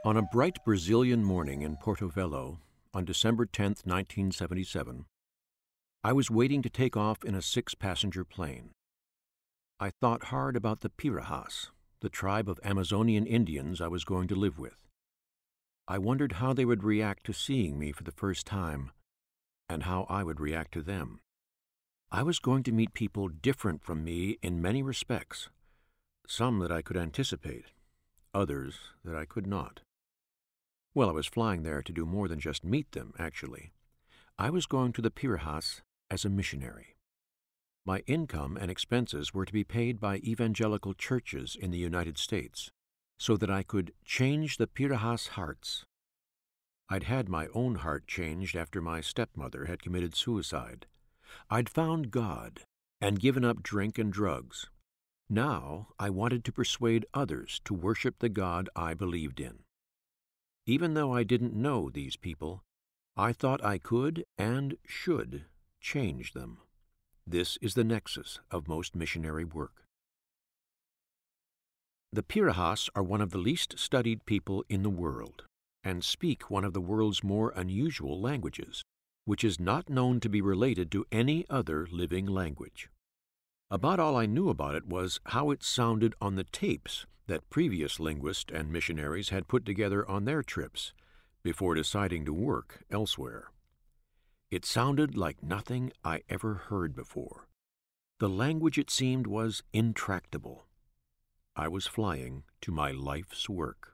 On a bright Brazilian morning in Porto Velho, on December 10, 1977, I was waiting to take off in a 6-passenger plane. I thought hard about the Pirahãs, the tribe of Amazonian Indians I was going to live with. I wondered how they would react to seeing me for the first time, and how I would react to them. I was going to meet people different from me in many respects, some that I could anticipate, others that I could not. Well, I was flying there to do more than just meet them, actually. I was going to the Pirahãs as a missionary. My income and expenses were to be paid by evangelical churches in the United States, so that I could change the Pirahãs' hearts. I'd had my own heart changed after my stepmother had committed suicide. I'd found God and given up drink and drugs. Now I wanted to persuade others to worship the God I believed in. Even though I didn't know these people, I thought I could and should change them. This is the nexus of most missionary work. The Pirahãs are one of the least studied people in the world and speak one of the world's more unusual languages, which is not known to be related to any other living language. About all I knew about it was how it sounded on the tapes that previous linguists and missionaries had put together on their trips before deciding to work elsewhere. It sounded like nothing I ever heard before. The language, it seemed, was intractable. I was flying to my life's work.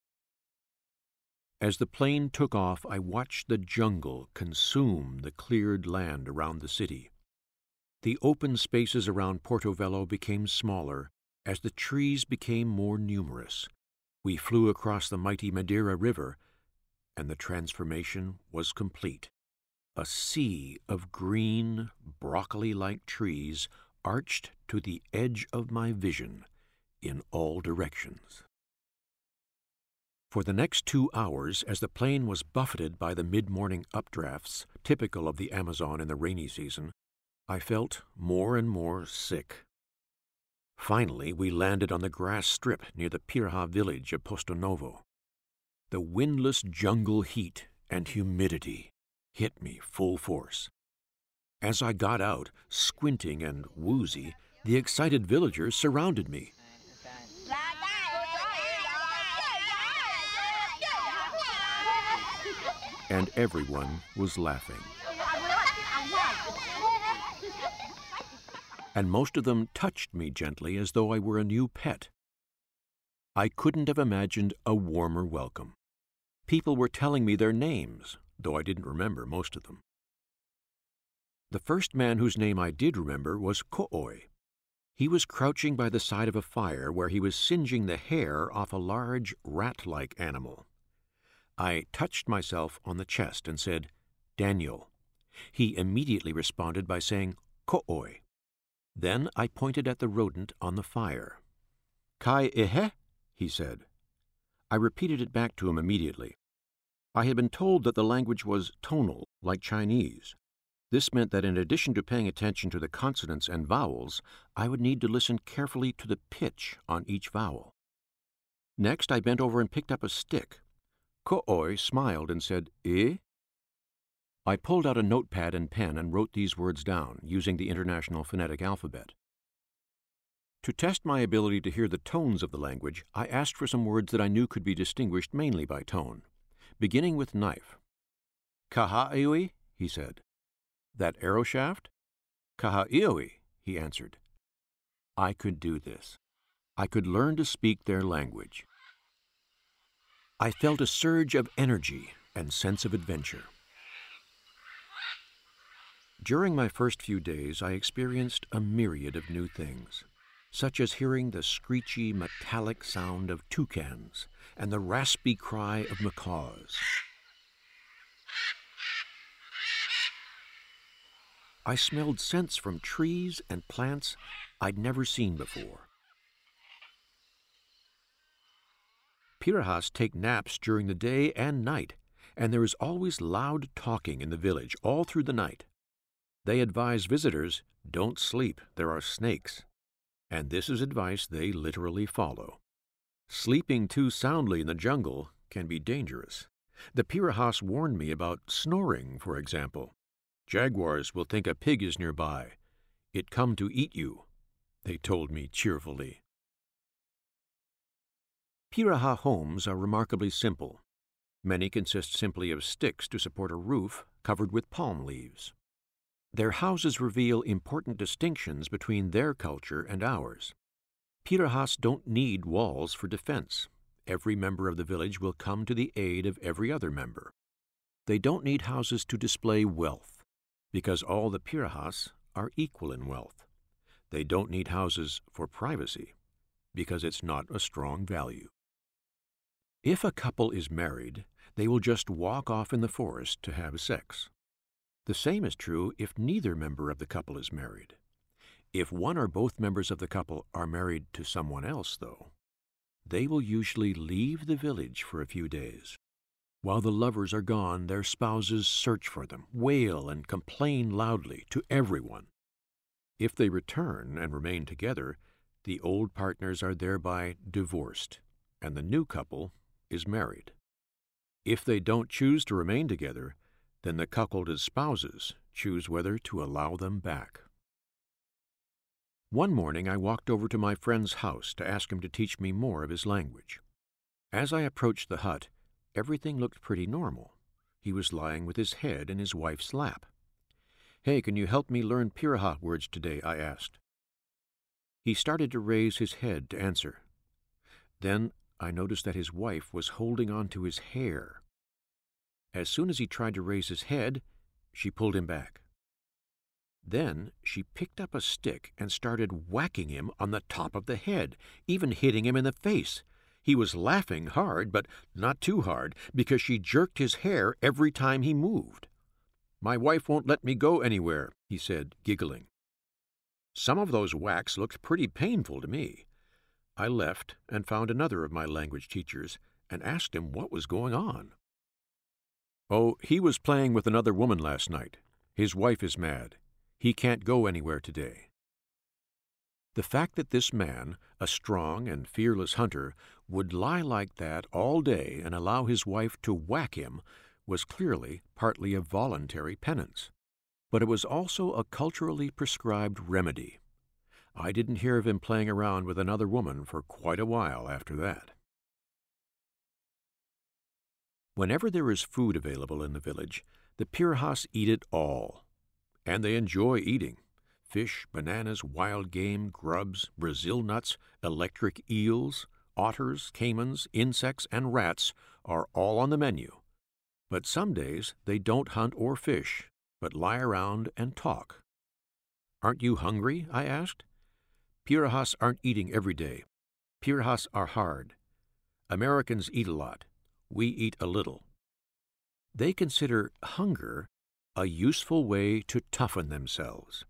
As the plane took off, I watched the jungle consume the cleared land around the city. The open spaces around Porto Velho became smaller as the trees became more numerous. We flew across the mighty Madeira River, and the transformation was complete. A sea of green, broccoli-like trees arched to the edge of my vision in all directions. For the next 2 hours, as the plane was buffeted by the mid-morning updrafts typical of the Amazon in the rainy season, I felt more and more sick. Finally, we landed on the grass strip near the Pirahã village of Posto Novo. The windless jungle heat and humidity hit me full force. As I got out, squinting and woozy, the excited villagers surrounded me. And everyone was laughing. And most of them touched me gently as though I were a new pet. I couldn't have imagined a warmer welcome. People were telling me their names, though I didn't remember most of them. The first man whose name I did remember was Ko'oi. He was crouching by the side of a fire where he was singeing the hair off a large rat-like animal. I touched myself on the chest and said, "Daniel." He immediately responded by saying, "Ko'oi." Then I pointed at the rodent on the fire. "Kai ehe?" he said. I repeated it back to him immediately. I had been told that the language was tonal, like Chinese. This meant that in addition to paying attention to the consonants and vowels, I would need to listen carefully to the pitch on each vowel. Next, I bent over and picked up a stick. Ko'oi smiled and said, "Eh?" I pulled out a notepad and pen and wrote these words down, using the International Phonetic Alphabet. To test my ability to hear the tones of the language, I asked for some words that I knew could be distinguished mainly by tone, beginning with knife. "Kahaioi," he said. "That arrow shaft?" "Kahaioi," he answered. I could do this. I could learn to speak their language. I felt a surge of energy and sense of adventure. During my first few days, I experienced a myriad of new things, such as hearing the screechy, metallic sound of toucans and the raspy cry of macaws. I smelled scents from trees and plants I'd never seen before. Pirahãs take naps during the day and night, and there is always loud talking in the village all through the night. They advise visitors, "Don't sleep, there are snakes." And this is advice they literally follow. Sleeping too soundly in the jungle can be dangerous. The Pirahas warned me about snoring, for example. Jaguars will think a pig is nearby. It come to eat you, they told me cheerfully. Piraha homes are remarkably simple. Many consist simply of sticks to support a roof covered with palm leaves. Their houses reveal important distinctions between their culture and ours. Pirahas don't need walls for defense. Every member of the village will come to the aid of every other member. They don't need houses to display wealth, because all the Pirahas are equal in wealth. They don't need houses for privacy, because it's not a strong value. If a couple is married, they will just walk off in the forest to have sex. The same is true if neither member of the couple is married. If one or both members of the couple are married to someone else, though, they will usually leave the village for a few days. While the lovers are gone, their spouses search for them, wail and complain loudly to everyone. If they return and remain together, the old partners are thereby divorced, and the new couple is married. If they don't choose to remain together, then the cuckolded spouses choose whether to allow them back. One morning I walked over to my friend's house to ask him to teach me more of his language. As I approached the hut, everything looked pretty normal. He was lying with his head in his wife's lap. "Hey, can you help me learn Piraha words today?" I asked. He started to raise his head to answer. Then I noticed that his wife was holding on to his hair. As soon as he tried to raise his head, she pulled him back. Then she picked up a stick and started whacking him on the top of the head, even hitting him in the face. He was laughing hard, but not too hard, because she jerked his hair every time he moved. "My wife won't let me go anywhere," he said, giggling. Some of those whacks looked pretty painful to me. I left and found another of my language teachers and asked him what was going on. "Oh, he was playing with another woman last night. His wife is mad. He can't go anywhere today." The fact that this man, a strong and fearless hunter, would lie like that all day and allow his wife to whack him was clearly partly a voluntary penance. But it was also a culturally prescribed remedy. I didn't hear of him playing around with another woman for quite a while after that. Whenever there is food available in the village, the Pirahas eat it all. And they enjoy eating. Fish, bananas, wild game, grubs, Brazil nuts, electric eels, otters, caimans, insects, and rats are all on the menu. But some days they don't hunt or fish, but lie around and talk. "Aren't you hungry?" I asked. "Pirahas aren't eating every day. Pirahas are hard. Americans eat a lot. We eat a little." They consider hunger a useful way to toughen themselves.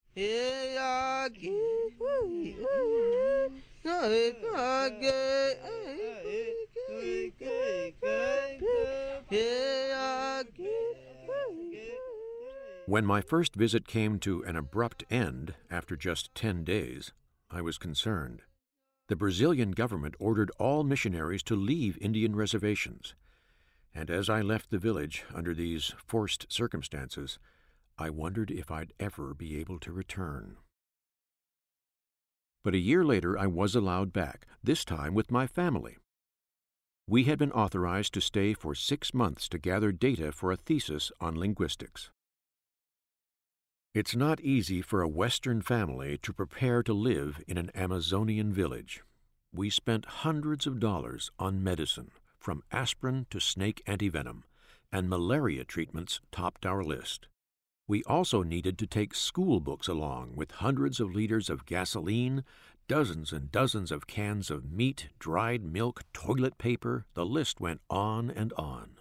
When my first visit came to an abrupt end after just 10 days, I was concerned. The Brazilian government ordered all missionaries to leave Indian reservations, and as I left the village under these forced circumstances, I wondered if I'd ever be able to return. But a year later I was allowed back, this time with my family. We had been authorized to stay for 6 months to gather data for a thesis on linguistics. It's not easy for a Western family to prepare to live in an Amazonian village. We spent hundreds of dollars on medicine, from aspirin to snake antivenom, and malaria treatments topped our list. We also needed to take school books along with hundreds of liters of gasoline, dozens and dozens of cans of meat, dried milk, toilet paper. The list went on and on.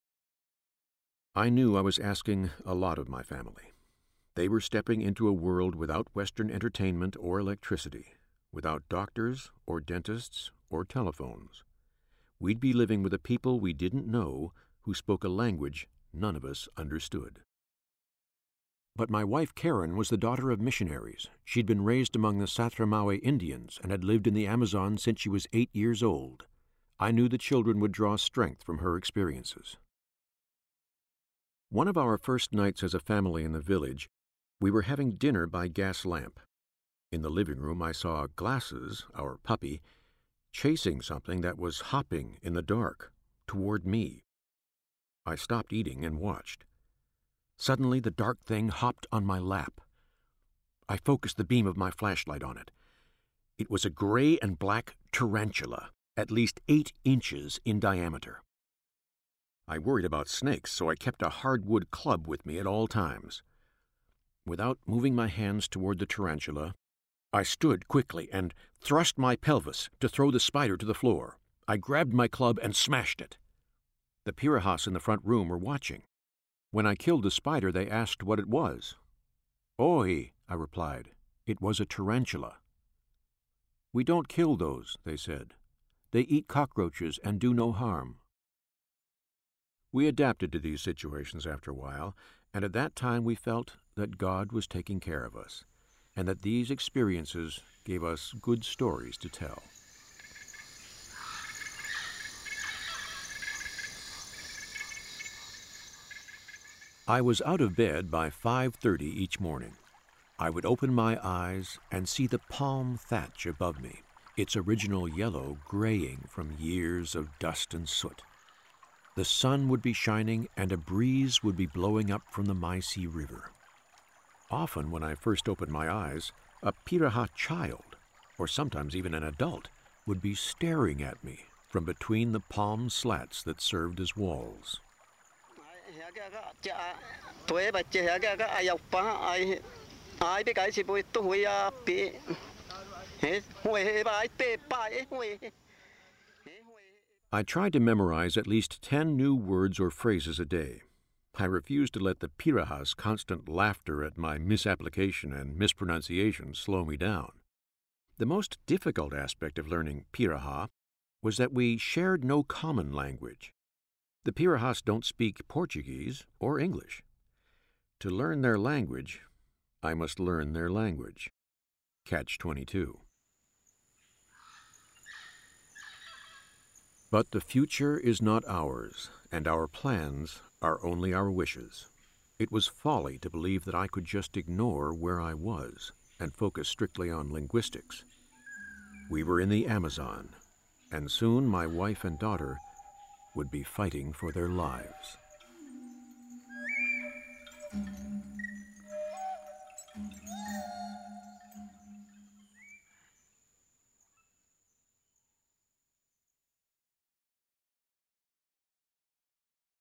I knew I was asking a lot of my family. They were stepping into a world without Western entertainment or electricity, without doctors or dentists or telephones. We'd be living with a people we didn't know who spoke a language none of us understood. But my wife Karen was the daughter of missionaries. She'd been raised among the Satramawe Indians and had lived in the Amazon since she was 8 years old. I knew the children would draw strength from her experiences. One of our first nights as a family in the village, we were having dinner by gas lamp. In the living room, I saw Glasses, our puppy, chasing something that was hopping in the dark toward me. I stopped eating and watched. Suddenly, the dark thing hopped on my lap. I focused the beam of my flashlight on it. It was a gray and black tarantula, at least 8 inches in diameter. I worried about snakes, so I kept a hardwood club with me at all times. Without moving my hands toward the tarantula, I stood quickly and thrust my pelvis to throw the spider to the floor. I grabbed my club and smashed it. The Pirahas in the front room were watching. When I killed the spider, they asked what it was. "Oi," I replied. "It was a tarantula." "We don't kill those," they said. "They eat cockroaches and do no harm." We adapted to these situations after a while, and at that time we felt that God was taking care of us, and that these experiences gave us good stories to tell. I was out of bed by 5:30 each morning. I would open my eyes and see the palm thatch above me, its original yellow graying from years of dust and soot. The sun would be shining and a breeze would be blowing up from the Maisi River. Often when I first opened my eyes, a Piraha child, or sometimes even an adult, would be staring at me from between the palm slats that served as walls. I tried to memorize at least 10 new words or phrases a day. I refused to let the Pirahas' constant laughter at my misapplication and mispronunciation slow me down. The most difficult aspect of learning Piraha was that we shared no common language. The Pirahas don't speak Portuguese or English. To learn their language, I must learn their language. Catch-22. But the future is not ours, and our plans are only our wishes. It was folly to believe that I could just ignore where I was and focus strictly on linguistics. We were in the Amazon, and soon my wife and daughter would be fighting for their lives.